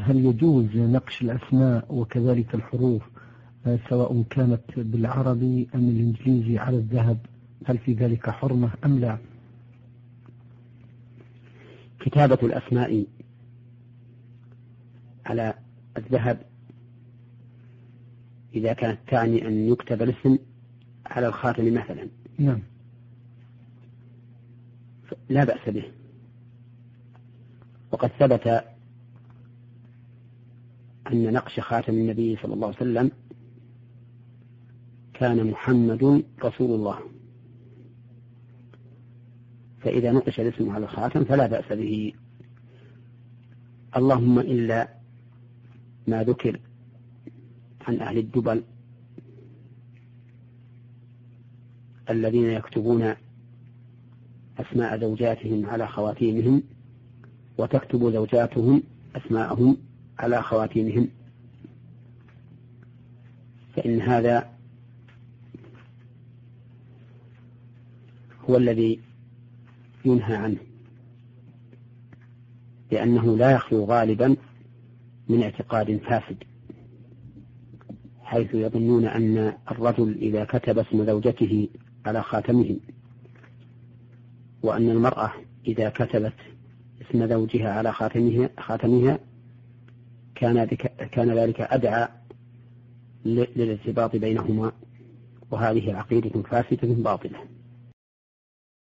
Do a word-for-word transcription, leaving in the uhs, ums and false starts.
هل يجوز نقش الأسماء وكذلك الحروف سواء كانت بالعربي أم الإنجليزي على الذهب؟ هل في ذلك حرمة أم لا؟ كتابة الأسماء على الذهب إذا كانت تعني أن يكتب الاسم على الخاتم مثلا نعم لا بأس به. وقد ثبت أن نقش خاتم النبي صلى الله عليه وسلم كان محمد رسول الله، فإذا نقش الاسم على الخاتم فلا بأس به، اللهم إلا ما ذكر عن أهل الدبل الذين يكتبون أسماء زوجاتهم على خواتيمهم وتكتب زوجاتهم أسماءهم على خواتيمهم، فإن هذا هو الذي ينهى عنه، لأنه لا يخلو غالبا من اعتقاد فاسد، حيث يظنون أن الرجل إذا كتب اسم زوجته على خاتمه وأن المرأة إذا كتبت اسم زوجها على خاتمها, خاتمها كان, كان ذلك أدعى للارتباط بينهما، وهذه عقيدة فاسدة باطلة.